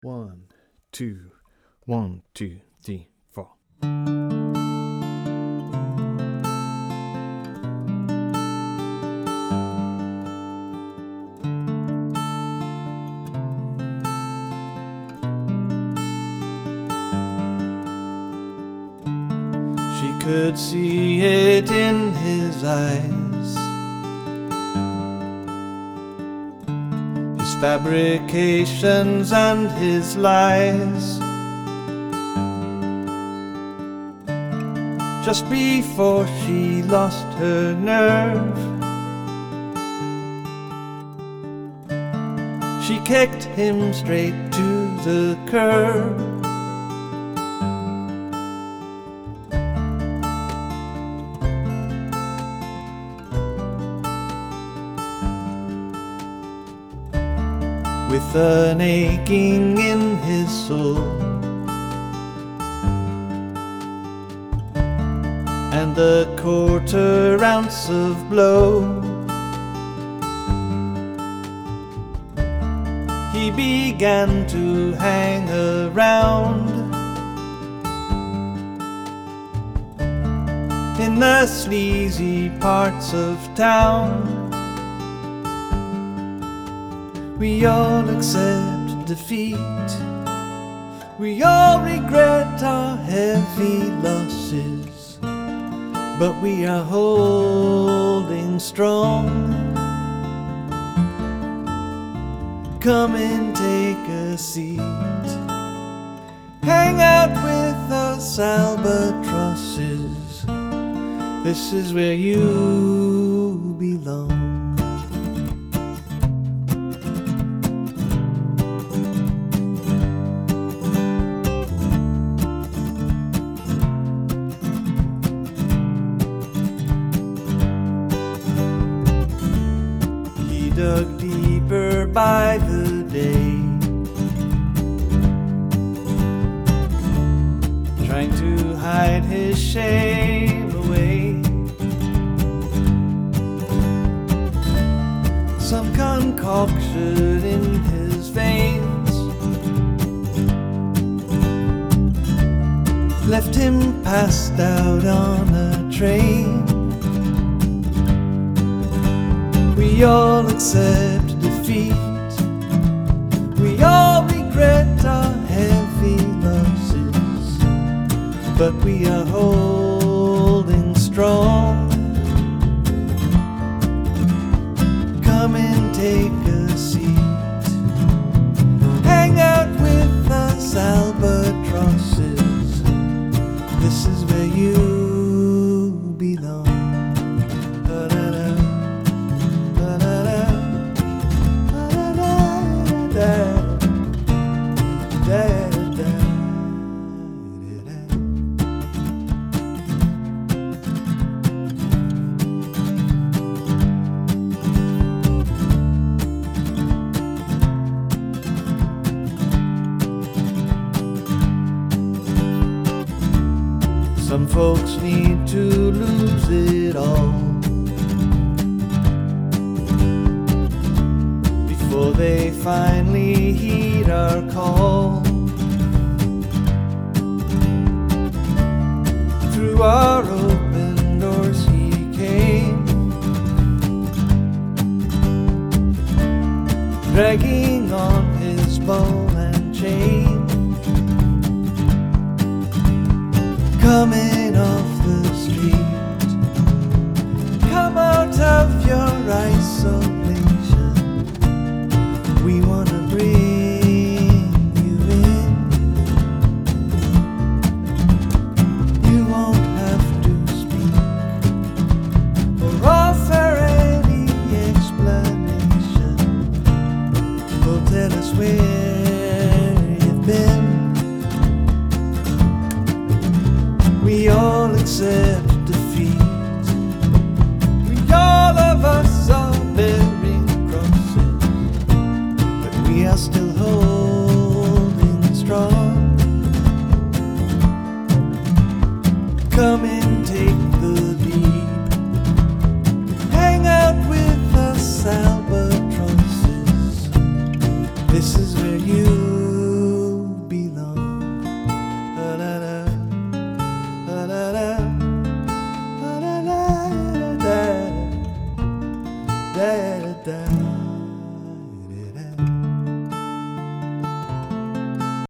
One, two, 1, 2, 3, 4. She could see it in his eyes, his fabrications and his lies. Just before she lost her nerve, she kicked him straight to the curb. With an aching in his soul and a 1/4 ounce of blow, he began to hang around in the sleazy parts of town. We all accept defeat, we all regret our heavy losses, but we are holding strong. Come and take a seat, hang out with us albatrosses. This is where you belong. Dug deeper by the day, trying to hide his shame away. Some concoction in his veins left him passed out on a train. We all accept defeat, we all regret our heavy losses, but we are holding strong. Come and take a seat, hang out with us albatrosses. This is where you belong. Some folks need to lose it all before they finally heed our call. Through our open doors he came, dragging on his ball and chain. Coming off the street, come out of your isolation. We wanna bring down.